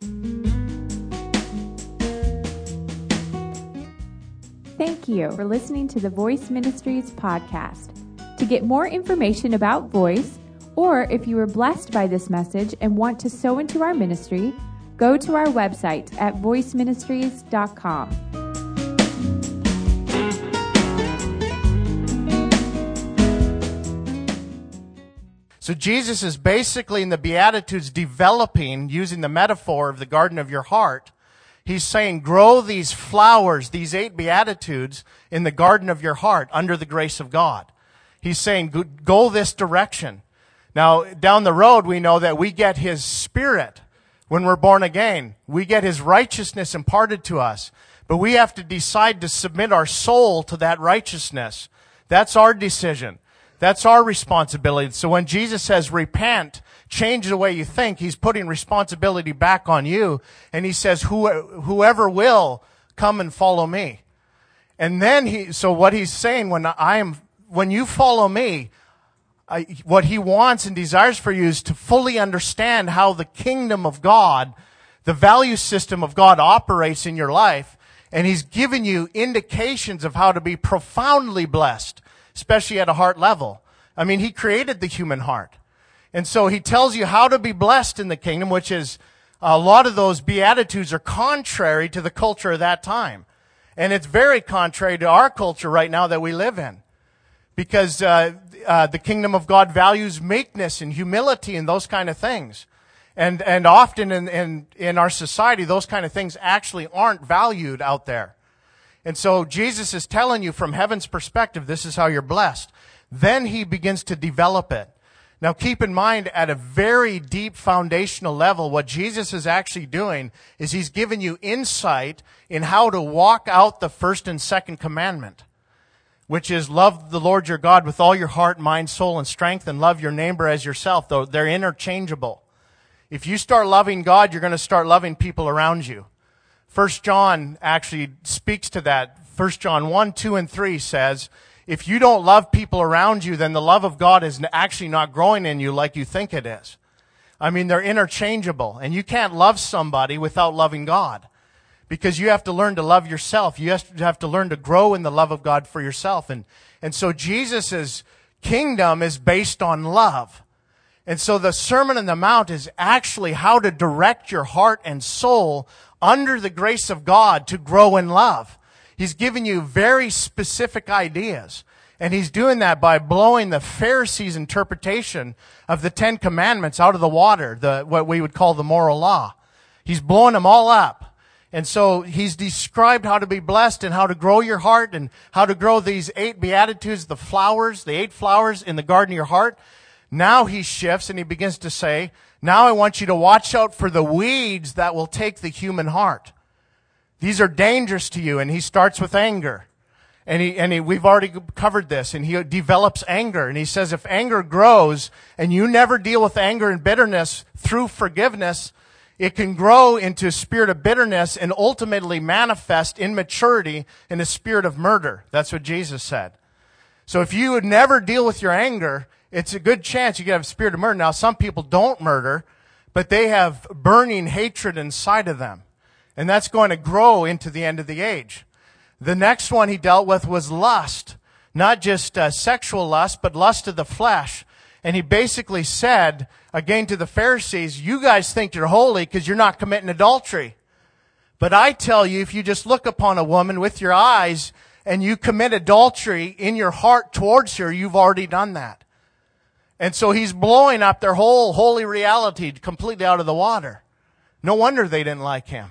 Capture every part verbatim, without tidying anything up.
Thank you for listening to the Voice Ministries podcast. To get more information about Voice, or if you were blessed by this message and want to sow into our ministry, go to our website at voice ministries dot com. So Jesus is basically in the Beatitudes developing, using the metaphor of the garden of your heart. He's saying, grow these flowers, these eight Beatitudes, in the garden of your heart under the grace of God. He's saying, go this direction. Now, down the road, we know that we get His Spirit when we're born again. We get His righteousness imparted to us. But we have to decide to submit our soul to that righteousness. That's our decision. That's our responsibility. So when Jesus says, repent, change the way you think, He's putting responsibility back on you. And He says, Who, whoever will, come and follow me. And then He, so what He's saying, when I am, when you follow me, I, what He wants and desires for you is to fully understand how the kingdom of God, the value system of God operates in your life. And He's given you indications of how to be profoundly blessed, especially at a heart level. I mean, He created the human heart. And so He tells you how to be blessed in the kingdom, which is, a lot of those Beatitudes are contrary to the culture of that time. And it's very contrary to our culture right now that we live in. Because uh, uh, the kingdom of God values meekness and humility and those kind of things. And and often in, in, in our society, those kind of things actually aren't valued out there. And so Jesus is telling you from heaven's perspective, this is how you're blessed. Then He begins to develop it. Now keep in mind, at a very deep foundational level, what Jesus is actually doing is He's giving you insight in how to walk out the first and second commandment, which is love the Lord your God with all your heart, mind, soul, and strength, and love your neighbor as yourself, though they're interchangeable. If you start loving God, you're going to start loving people around you. First John actually speaks to that. First John one, two, and three says, if you don't love people around you, then the love of God is actually not growing in you like you think it is. I mean, they're interchangeable. And you can't love somebody without loving God. Because you have to learn to love yourself. You have to learn to grow in the love of God for yourself. And, and so Jesus' kingdom is based on love. And so the Sermon on the Mount is actually how to direct your heart and soul under the grace of God to grow in love. He's giving you very specific ideas. And He's doing that by blowing the Pharisees' interpretation of the Ten Commandments out of the water, the what we would call the moral law. He's blowing them all up. And so He's described how to be blessed and how to grow your heart and how to grow these eight Beatitudes, the flowers, the eight flowers in the garden of your heart. Now He shifts and He begins to say, now I want you to watch out for the weeds that will take the human heart. These are dangerous to you. And He starts with anger. And he, and he, we've already covered this. And He develops anger. And He says if anger grows and you never deal with anger and bitterness through forgiveness, it can grow into a spirit of bitterness and ultimately manifest in maturity in a spirit of murder. That's what Jesus said. So if you would never deal with your anger, it's a good chance you could have a spirit of murder. Now, some people don't murder, but they have burning hatred inside of them. And that's going to grow into the end of the age. The next one He dealt with was lust. Not just uh, sexual lust, but lust of the flesh. And He basically said, again to the Pharisees, you guys think you're holy because you're not committing adultery. But I tell you, if you just look upon a woman with your eyes and you commit adultery in your heart towards her, you've already done that. And so He's blowing up their whole holy reality completely out of the water. No wonder they didn't like Him.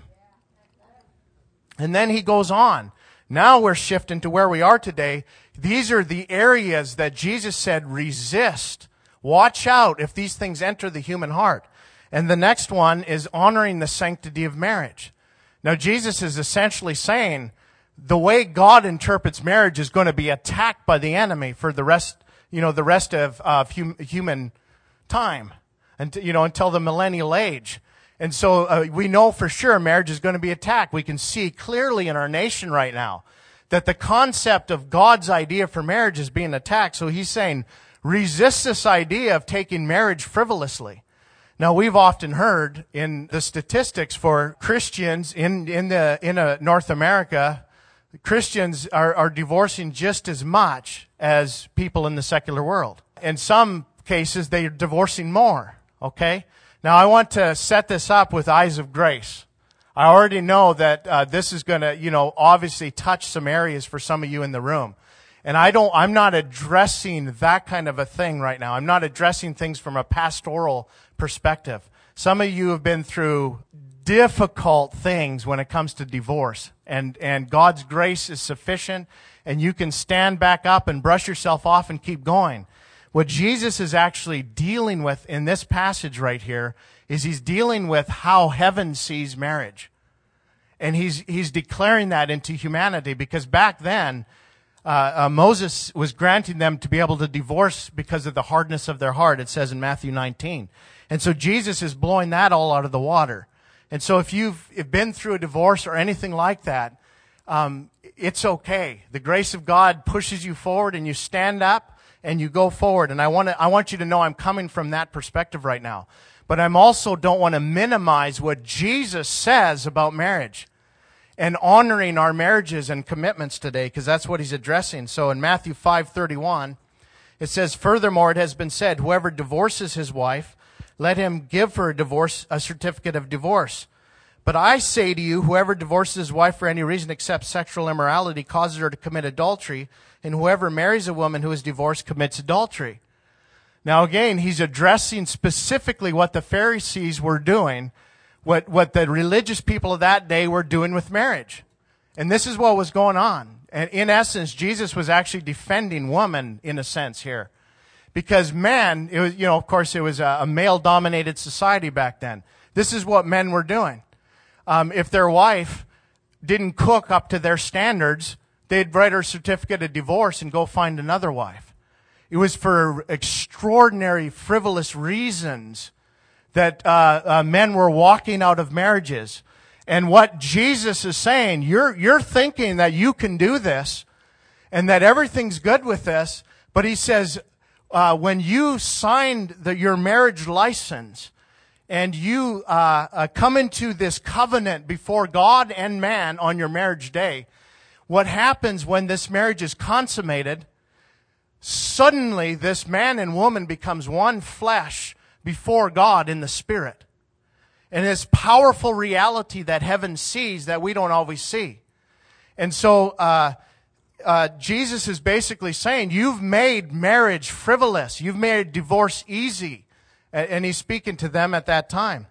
And then He goes on. Now we're shifting to where we are today. These are the areas that Jesus said, resist. Watch out if these things enter the human heart. And the next one is honoring the sanctity of marriage. Now Jesus is essentially saying the way God interprets marriage is going to be attacked by the enemy for the rest, you know, the rest of uh, hum, human time, and you know, until the millennial age. And so uh, we know for sure marriage is going to be attacked. We can see clearly in our nation right now that the concept of God's idea for marriage is being attacked. So He's saying, resist this idea of taking marriage frivolously. Now, we've often heard in the statistics for Christians in, in the, in a North America, Christians are, are divorcing just as much as people in the secular world. In some cases, they're divorcing more, okay? Now, I want to set this up with eyes of grace. I already know that uh, this is going to, you know, obviously touch some areas for some of you in the room. And I don't, I'm not addressing that kind of a thing right now. I'm not addressing things from a pastoral perspective. Some of you have been through difficult things when it comes to divorce. And, and God's grace is sufficient, and you can stand back up and brush yourself off and keep going. What Jesus is actually dealing with in this passage right here is he's dealing with how heaven sees marriage. And he's, he's declaring that into humanity, because back then, Uh, uh, Moses was granting them to be able to divorce because of the hardness of their heart, it says in Matthew nineteen. And so Jesus is blowing that all out of the water. And so if you've been through a divorce or anything like that, um, it's okay. The grace of God pushes you forward, and you stand up and you go forward. And I want to, I want you to know I'm coming from that perspective right now. But I'm also don't want to minimize what Jesus says about marriage and honoring our marriages and commitments today, because that's what he's addressing. So in Matthew five thirty-one, it says, "Furthermore, it has been said, whoever divorces his wife, let him give her a divorce, a certificate of divorce. But I say to you, whoever divorces his wife for any reason except sexual immorality causes her to commit adultery, and whoever marries a woman who is divorced commits adultery." Now again, he's addressing specifically what the Pharisees were doing, what, what the religious people of that day were doing with marriage. And this is what was going on. And in essence, Jesus was actually defending woman in a sense here. Because men, it was, you know, of course, it was a, a male-dominated society back then. This is what men were doing. Um, if their wife didn't cook up to their standards, they'd write her a certificate of divorce and go find another wife. It was for extraordinary, frivolous reasons that uh, uh, men were walking out of marriages. And what Jesus is saying, you're you're thinking that you can do this and that everything's good with this, but he says, uh, when you signed the, your marriage license and you uh, uh, come into this covenant before God and man on your marriage day, what happens when this marriage is consummated, suddenly this man and woman becomes one flesh before God in the Spirit. And this powerful reality that heaven sees that we don't always see. And so uh, uh, Jesus is basically saying, you've made marriage frivolous. You've made divorce easy. And he's speaking to them at that time.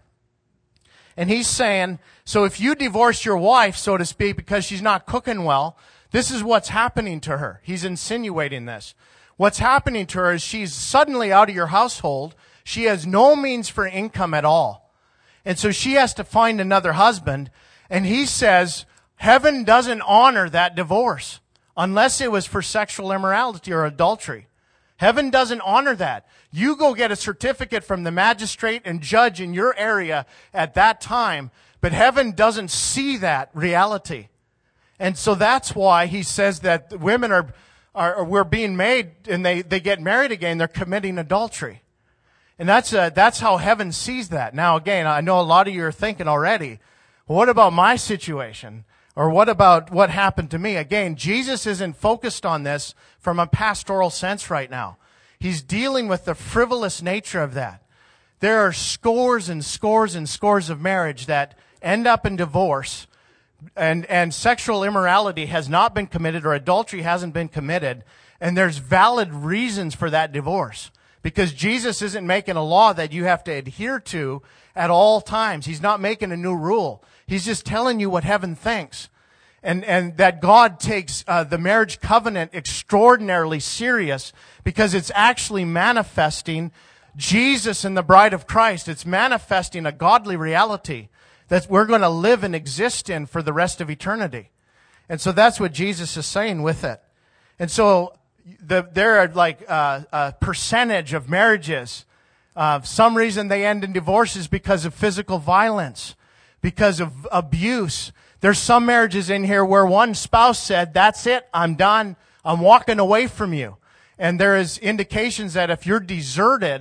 And he's saying, so if you divorce your wife, so to speak, because she's not cooking well, this is what's happening to her. He's insinuating this. What's happening to her is she's suddenly out of your household. She has no means for income at all. And so she has to find another husband. And he says, heaven doesn't honor that divorce unless it was for sexual immorality or adultery. Heaven doesn't honor that. You go get a certificate from the magistrate and judge in your area at that time, but heaven doesn't see that reality. And so that's why he says that women are, are we're being made and they, they get married again, they're committing adultery. And that's uh, that's how heaven sees that. Now, again, I know a lot of you are thinking already, well, what about my situation? Or what about what happened to me? Again, Jesus isn't focused on this from a pastoral sense right now. He's dealing with the frivolous nature of that. There are scores and scores and scores of marriage that end up in divorce, and, and sexual immorality has not been committed or adultery hasn't been committed, and there's valid reasons for that divorce. Because Jesus isn't making a law that you have to adhere to at all times. He's not making a new rule. He's just telling you what heaven thinks. And, and that God takes uh, the marriage covenant extraordinarily serious because it's actually manifesting Jesus and the bride of Christ. It's manifesting a godly reality that we're going to live and exist in for the rest of eternity. And so that's what Jesus is saying with it. And so The, there are like uh, a percentage of marriages. Uh, some reason they end in divorces because of physical violence, because of abuse. There's some marriages in here where one spouse said, that's it, I'm done, I'm walking away from you. And there is indications that if you're deserted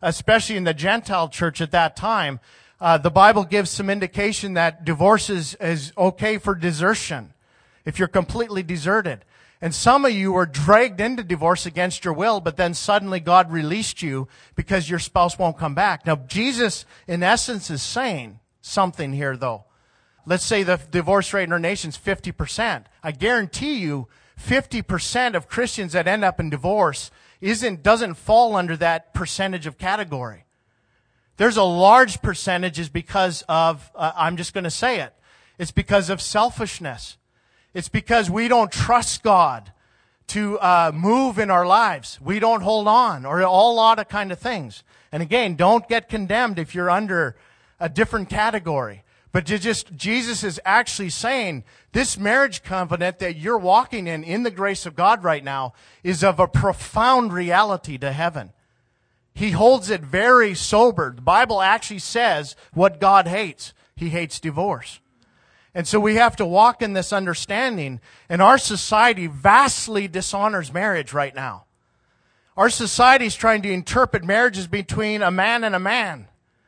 especially in the Gentile church at that time, uh, the Bible gives some indication that divorce is, is okay for desertion, if you're completely deserted. And some of you were dragged into divorce against your will, but then suddenly God released you because your spouse won't come back. Now, Jesus, in essence, is saying something here, though. Let's say the divorce rate in our nation is fifty percent. I guarantee you, fifty percent of Christians that end up in divorce isn't, doesn't fall under that percentage of category. There's a large percentage is because of, uh, I'm just going to say it, it's because of selfishness. It's because we don't trust God to uh, move in our lives. We don't hold on, or a whole lot of kind of things. And again, don't get condemned if you're under a different category. But you just, Jesus is actually saying this marriage covenant that you're walking in, in the grace of God right now, is of a profound reality to heaven. He holds it very sober. The Bible actually says what God hates. He hates divorce. And so we have to walk in this understanding. And our society vastly dishonors marriage right now. Our society is trying to interpret marriages between a man and a man.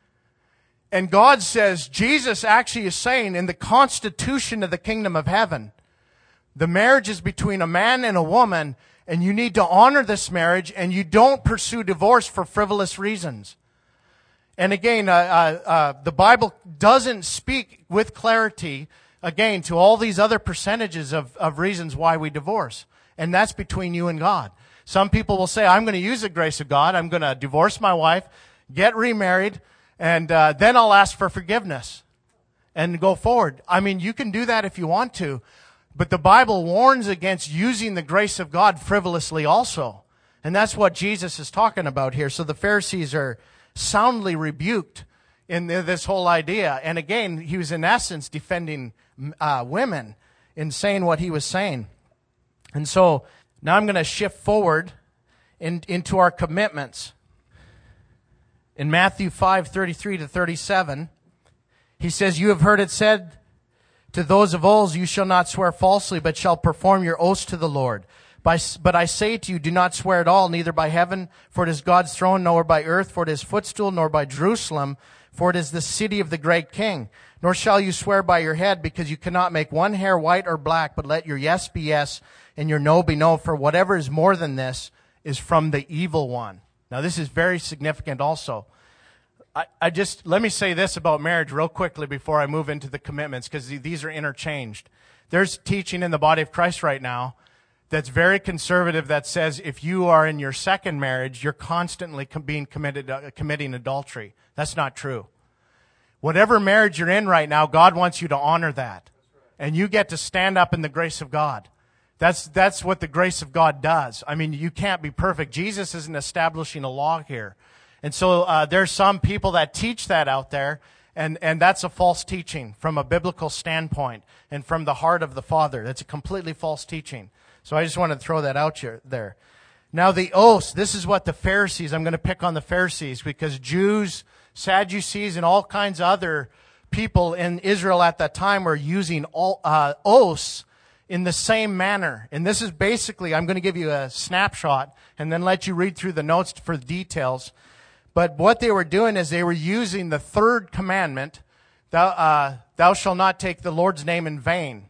And God says, Jesus actually is saying in the constitution of the kingdom of heaven, the marriage is between a man and a woman, and you need to honor this marriage, and you don't pursue divorce for frivolous reasons. And again, uh, uh, uh, the Bible doesn't speak with clarity, again, to all these other percentages of, of reasons why we divorce. And that's between you and God. Some people will say, I'm going to use the grace of God. I'm going to divorce my wife, get remarried, and uh, then I'll ask for forgiveness and go forward. I mean, you can do that if you want to. But the Bible warns against using the grace of God frivolously also. And that's what Jesus is talking about here. So the Pharisees are soundly rebuked in this whole idea. And again, he was in essence defending uh, women in saying what he was saying. And so now I'm going to shift forward in, into our commitments. In Matthew five, thirty-three to thirty-seven, he says, you have heard it said to those of old, you shall not swear falsely, but shall perform your oaths to the Lord. By, but I say to you, do not swear at all, neither by heaven, for it is God's throne, nor by earth, for it is footstool, nor by Jerusalem, for it is the city of the great King. Nor shall you swear by your head, because you cannot make one hair white or black, but let your yes be yes, and your no be no, for whatever is more than this is from the evil one. Now this is very significant also. I, I just, let me say this about marriage real quickly before I move into the commitments, because these are interchanged. There's teaching in the body of Christ right now that's very conservative that says if you are in your second marriage, you're constantly com- being committed, uh, committing adultery. That's not true. Whatever marriage you're in right now, God wants you to honor that. And you get to stand up in the grace of God. That's, that's what the grace of God does. I mean, you can't be perfect. Jesus isn't establishing a law here. And so uh, there's some people that teach that out there, and, and that's a false teaching from a biblical standpoint and from the heart of the Father. That's a completely false teaching. So I just want to throw that out here, there. Now the oaths, this is what the Pharisees, I'm going to pick on the Pharisees because Jews, Sadducees, and all kinds of other people in Israel at that time were using all, uh, oaths in the same manner. And this is basically, I'm going to give you a snapshot and then let you read through the notes for the details. But what they were doing is they were using the third commandment, thou, uh, thou shalt not take the Lord's name in vain.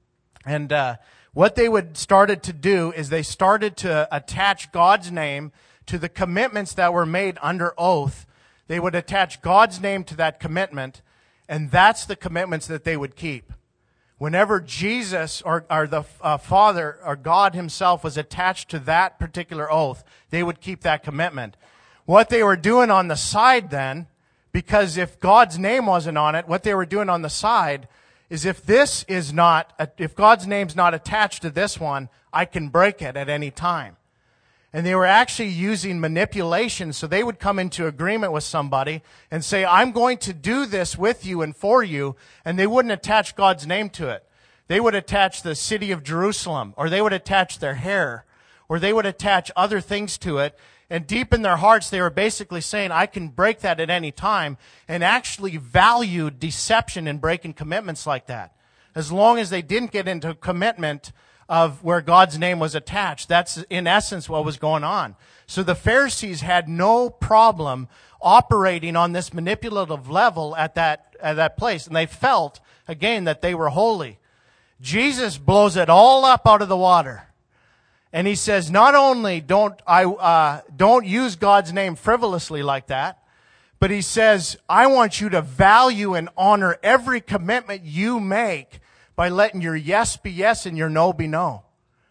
And uh, what they would started to do is they started to attach God's name to the commitments that were made under oath. They would attach God's name to that commitment, and that's the commitments that they would keep. Whenever Jesus or, or the uh, Father or God himself was attached to that particular oath, they would keep that commitment. What they were doing on the side then, because if God's name wasn't on it, what they were doing on the side is if this is not, if God's name's not attached to this one, I can break it at any time. And they were actually using manipulation, so they would come into agreement with somebody and say, I'm going to do this with you and for you, and they wouldn't attach God's name to it. They would attach the city of Jerusalem, or they would attach their hair, or they would attach other things to it. And deep in their hearts, they were basically saying, I can break that at any time, and actually valued deception and breaking commitments like that. As long as they didn't get into a commitment of where God's name was attached. That's in essence what was going on. So the Pharisees had no problem operating on this manipulative level at that, at that place. And they felt, again, that they were holy. Jesus blows it all up out of the water. And he says, not only don't I, uh, don't use God's name frivolously like that, but he says, I want you to value and honor every commitment you make by letting your yes be yes and your no be no.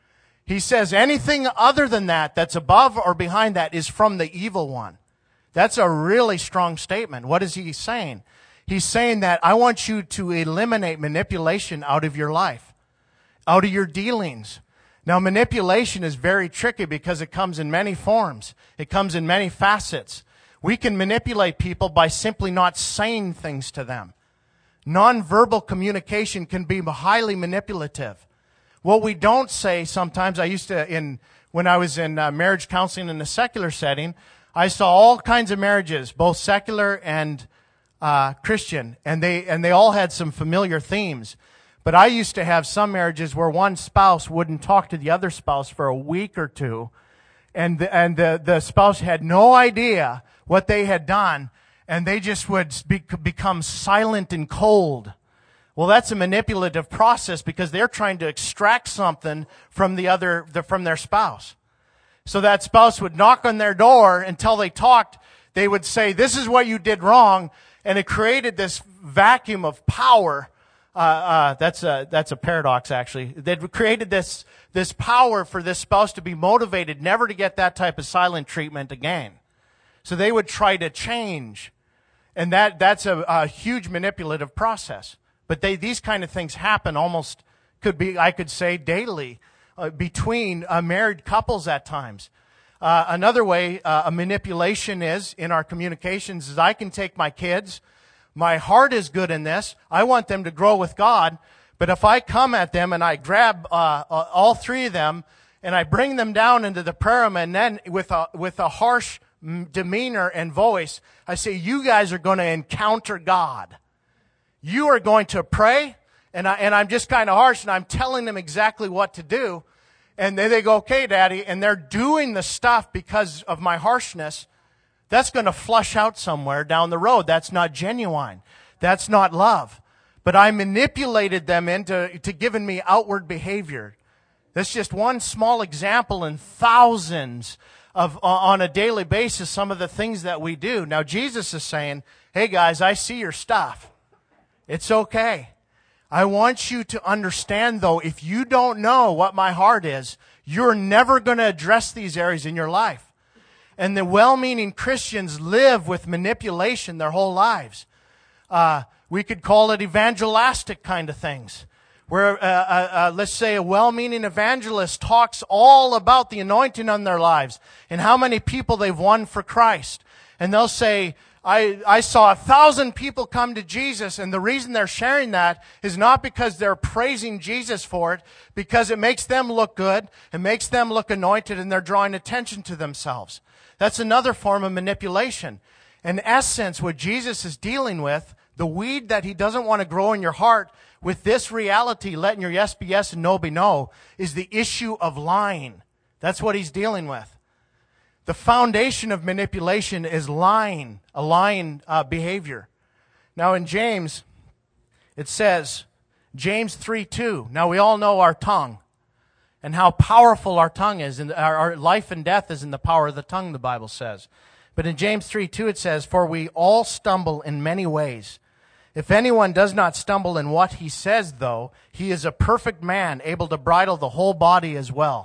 He says anything other than that, that's above or behind that, is from the evil one. That's a really strong statement. What is he saying? He's saying that I want you to eliminate manipulation out of your life, out of your dealings. Now, manipulation is very tricky because it comes in many forms. It comes in many facets. We can manipulate people by simply not saying things to them. Nonverbal communication can be highly manipulative. What we don't say sometimes, I used to, in when I was in uh, marriage counseling in a secular setting, I saw all kinds of marriages, both secular and uh, Christian, and they and they all had some familiar themes. But I used to have some marriages where one spouse wouldn't talk to the other spouse for a week or two, and the, and the, the spouse had no idea what they had done, and they just would be, become silent and cold. Well, that's a manipulative process because they're trying to extract something from the other, the, from their spouse. So that spouse would knock on their door until they talked. They would say, "This is what you did wrong," and it created this vacuum of power. Uh, uh, that's a, that's a paradox, actually. They'd created this, this power for this spouse to be motivated never to get that type of silent treatment again. So they would try to change. And that, that's a, a huge manipulative process. But they, these kind of things happen almost, could be, I could say, daily, uh, between uh, married couples at times. Uh, another way, uh, a manipulation is, in our communications, is I can take my kids. My heart is good in this. I want them to grow with God. But if I come at them and I grab uh, uh, all three of them and I bring them down into the pyramid, and then with a with a harsh demeanor and voice, I say, "You guys are going to encounter God. You are going to pray," and I and I'm just kind of harsh, and I'm telling them exactly what to do, and then they go, "Okay, Daddy," and they're doing the stuff because of my harshness. That's going to flush out somewhere down the road. That's not genuine. That's not love. But I manipulated them into to giving me outward behavior. That's just one small example in thousands of on a daily basis, some of the things that we do. Now, Jesus is saying, "Hey guys, I see your stuff. It's okay. I want you to understand, though, if you don't know what my heart is, you're never going to address these areas in your life." And the well-meaning Christians live with manipulation their whole lives. Uh, we could call it evangelistic kind of things. Where, uh, uh, uh, let's say, a well-meaning evangelist talks all about the anointing on their lives and how many people they've won for Christ. And they'll say, I, I saw a thousand people come to Jesus, and the reason they're sharing that is not because they're praising Jesus for it, because it makes them look good, it makes them look anointed, and they're drawing attention to themselves. That's another form of manipulation. In essence, what Jesus is dealing with, the weed that he doesn't want to grow in your heart, with this reality, letting your yes be yes and no be no, is the issue of lying. That's what he's dealing with. The foundation of manipulation is lying, a lying uh, behavior. Now in James, it says, James three two, now we all know our tongue and how powerful our tongue is, and our, our life and death is in the power of the tongue, the Bible says. But in James three two it says, "For we all stumble in many ways. If anyone does not stumble in what he says, though, he is a perfect man, able to bridle the whole body as well."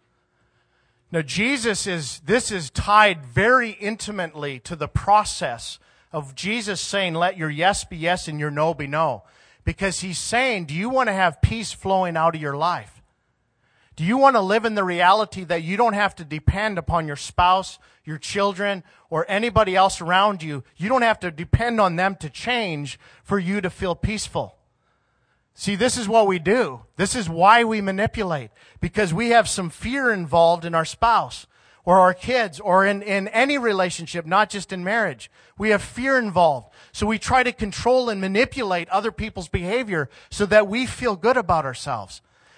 Now, Jesus is, this is tied very intimately to the process of Jesus saying, let your yes be yes and your no be no. Because he's saying, do you want to have peace flowing out of your life? Do you want to live in the reality that you don't have to depend upon your spouse, your children, or anybody else around you? You don't have to depend on them to change for you to feel peaceful. See, this is what we do. This is why we manipulate. Because we have some fear involved in our spouse, or our kids, or in, in any relationship, not just in marriage. We have fear involved. So we try to control and manipulate other people's behavior so that we feel good about ourselves.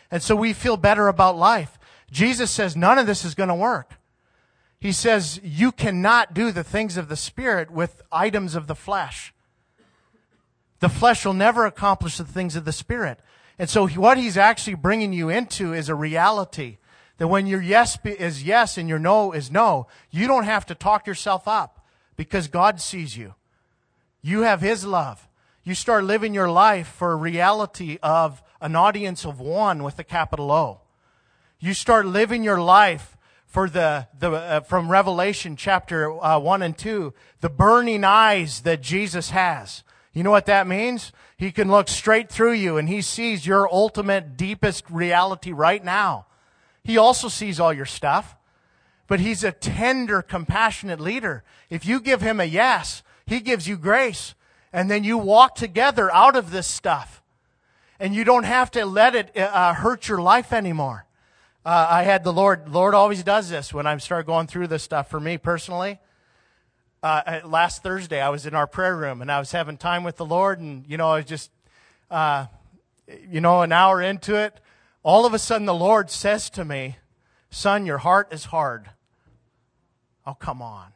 And so we feel better about life. Jesus says none of this is going to work. He says you cannot do the things of the Spirit with items of the flesh. The flesh will never accomplish the things of the Spirit. And so what he's actually bringing you into is a reality that when your yes is yes and your no is no, you don't have to talk yourself up because God sees you. You have His love. You start living your life for a reality of an audience of one with a capital O. You start living your life for the, the uh, from Revelation chapter uh, one and two, the burning eyes that Jesus has. You know what that means? He can look straight through you and He sees your ultimate, deepest reality right now. He also sees all your stuff, but He's a tender, compassionate leader. If you give Him a yes, He gives you grace, and then you walk together out of this stuff, and you don't have to let it uh, hurt your life anymore. Uh, I had the Lord, Lord always does this when I start going through this stuff for me personally. Uh, last Thursday, I was in our prayer room, and I was having time with the Lord, and, you know, I was just, uh, you know, an hour into it. All of a sudden, the Lord says to me, son, your heart is hard. Oh, come on.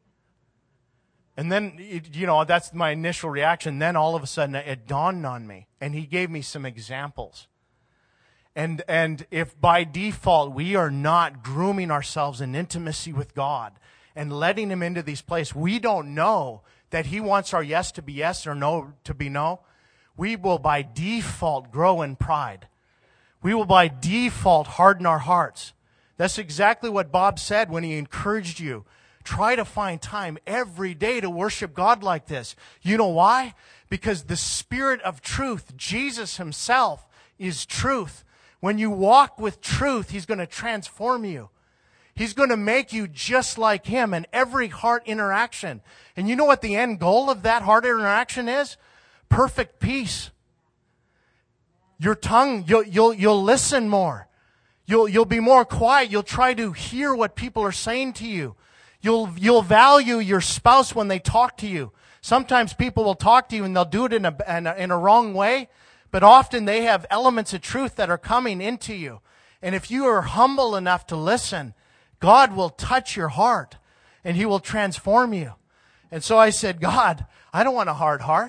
And then, you know, that's my initial reaction. Then all of a sudden, it dawned on me, and He gave me some examples. And, and if by default, we are not grooming ourselves in intimacy with God, and letting Him into these places, we don't know that He wants our yes to be yes or no to be no. We will by default grow in pride. We will by default harden our hearts. That's exactly what Bob said when he encouraged you. Try to find time every day to worship God like this. You know why? Because the Spirit of truth, Jesus Himself, is truth. When you walk with truth, He's going to transform you. He's going to make you just like Him in every heart interaction. And you know what the end goal of that heart interaction is? Perfect peace. Your tongue, you'll, you'll, you'll listen more. You'll, you'll be more quiet. You'll try to hear what people are saying to you. You'll, you'll value your spouse when they talk to you. Sometimes people will talk to you and they'll do it in a, in a, in a wrong way, but often they have elements of truth that are coming into you. And if you are humble enough to listen, God will touch your heart, and He will transform you. And so I said, God, I don't want a hard heart.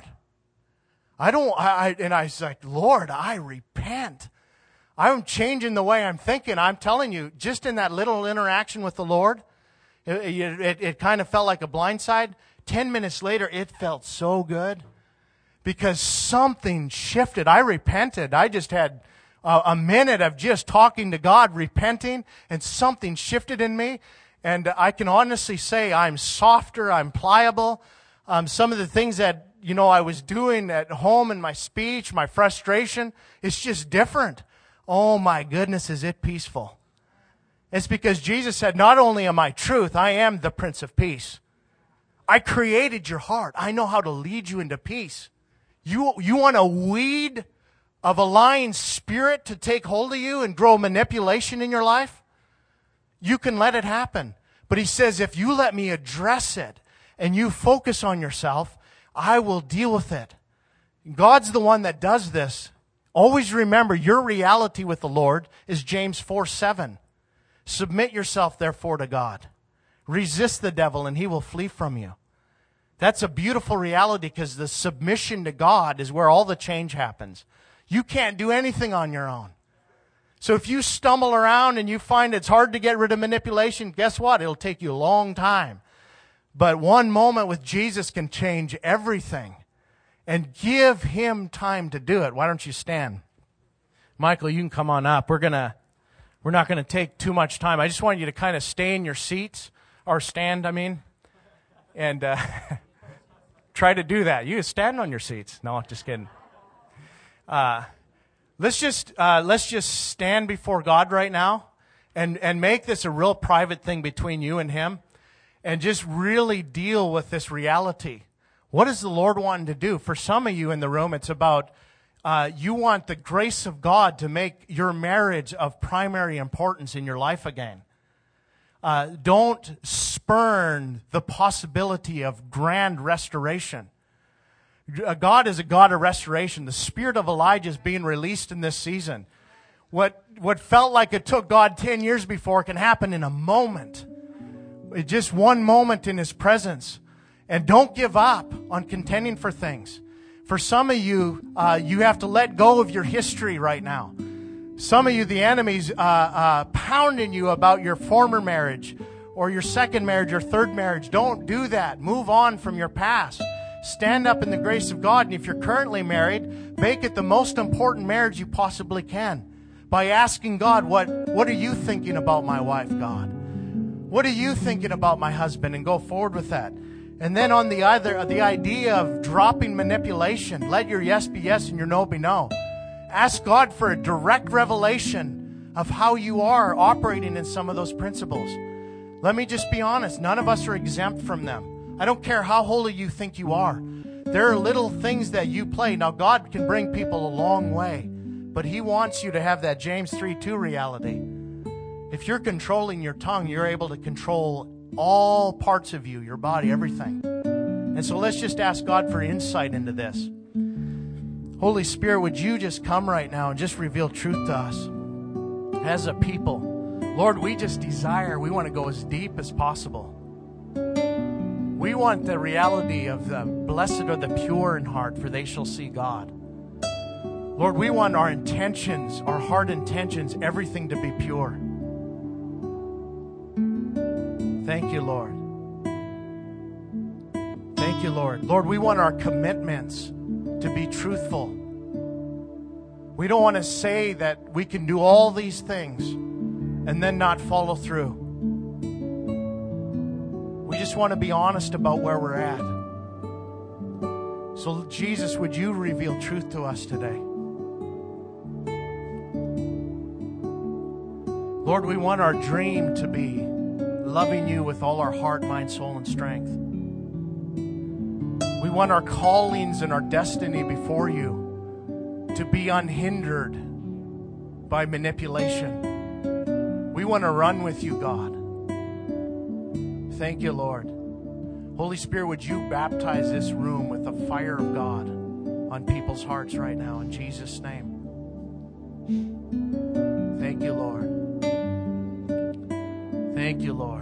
I don't, I, and I was like, Lord, I repent. I'm changing the way I'm thinking. I'm telling you, just in that little interaction with the Lord, it, it, it kind of felt like a blindside. Ten minutes later, it felt so good because something shifted. I repented. I just had a minute of just talking to God, repenting, and something shifted in me. And I can honestly say I'm softer, I'm pliable. Um, some of the things that, you know, I was doing at home in my speech, my frustration, it's just different. Oh my goodness, is it peaceful? It's because Jesus said, not only am I truth, I am the Prince of Peace. I created your heart. I know how to lead you into peace. You, you want a weed of a lying spirit to take hold of you and grow manipulation in your life? You can let it happen. But He says, if you let me address it and you focus on yourself, I will deal with it. God's the one that does this. Always remember, your reality with the Lord is James four seven. Submit yourself, therefore, to God. Resist the devil, and he will flee from you. That's a beautiful reality because the submission to God is where all the change happens. You can't do anything on your own. So if you stumble around and you find it's hard to get rid of manipulation, guess what? It'll take you a long time. But one moment with Jesus can change everything. And give Him time to do it. Why don't you stand? Michael, you can come on up. We're gonna, we're not going to take too much time. I just want you to kind of stay in your seats, or stand, I mean, and uh, try to do that. You stand on your seats. No, just kidding. Uh, let's just uh, let's just stand before God right now, and and make this a real private thing between you and Him, and just really deal with this reality. What is the Lord wanting to do? For some of you in the room, it's about uh, you want the grace of God to make your marriage of primary importance in your life again. Uh, don't spurn the possibility of grand restoration. God is a God of restoration. The spirit of Elijah is being released in this season. what, what felt like it took God ten years before can happen in a moment. It's just one moment in His presence. And don't give up on contending for things. For some of you, uh, you have to let go of your history right now. Some of you, the enemy's uh, uh, pounding you about your former marriage or your second marriage or third marriage. Don't do that. Move on from your past. Stand up in the grace of God. And if you're currently married, make it the most important marriage you possibly can by asking God, what, what are you thinking about my wife, God? What are you thinking about my husband? And go forward with that. And then on the other, the idea of dropping manipulation, let your yes be yes and your no be no. Ask God for a direct revelation of how you are operating in some of those principles. Let me just be honest. None of us are exempt from them. I don't care how holy you think you are. There are little things that you play. Now, God can bring people a long way, but He wants you to have that James three two reality. If you're controlling your tongue, you're able to control all parts of you, your body, everything. And so let's just ask God for insight into this. Holy Spirit, would you just come right now and just reveal truth to us as a people? Lord, we just desire, we want to go as deep as possible. We want the reality of the blessed are the pure in heart, for they shall see God. Lord, we want our intentions, our heart intentions, everything to be pure. Thank you, Lord. Thank you, Lord. Lord, we want our commitments to be truthful. We don't want to say that we can do all these things and then not follow through. We just want to be honest about where we're at. So, Jesus, would you reveal truth to us today? Lord, we want our dream to be loving you with all our heart, mind, soul, and strength. We want our callings and our destiny before you to be unhindered by manipulation. We want to run with you, God. Thank you, Lord. Holy Spirit, would you baptize this room with the fire of God on people's hearts right now, in Jesus' name. Thank you, Lord. Thank you, Lord.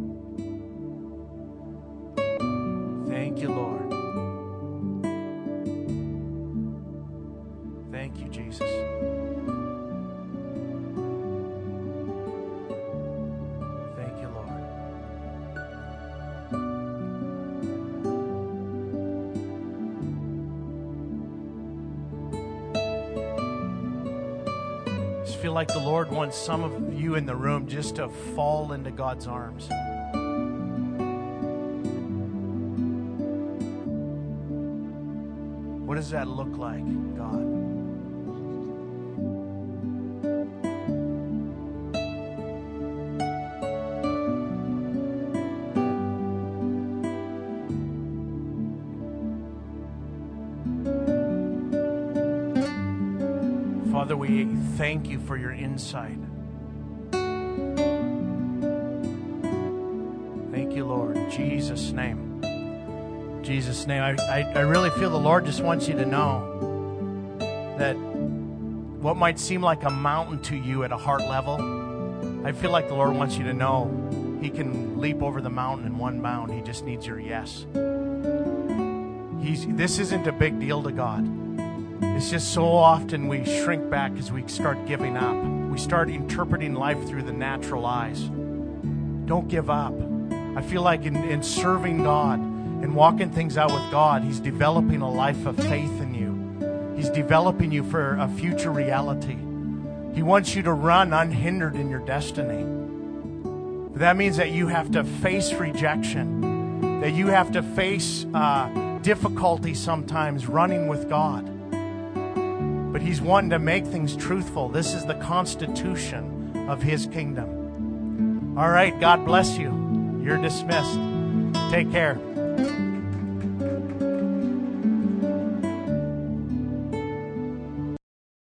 Thank you, Lord. Thank you, Jesus. Thank you, Lord. I just feel like the Lord wants some of you in the room just to fall into God's arms. What does that look like, God? Father, we thank you for your insight. Thank you, Lord. In Jesus' name. In Jesus' name. I, I, I really feel the Lord just wants you to know that what might seem like a mountain to you at a heart level, I feel like the Lord wants you to know He can leap over the mountain in one bound. He just needs your yes. He's, this isn't a big deal to God. It's just so often we shrink back as we start giving up. We start interpreting life through the natural eyes. Don't give up. I feel like in, in serving God and walking things out with God, He's developing a life of faith in you. He's developing you for a future reality. He wants you to run unhindered in your destiny. But that means that you have to face rejection, that you have to face uh, difficulty sometimes running with God. But He's wanting to make things truthful. This is the constitution of His kingdom. All right, God bless you. You're dismissed. Take care.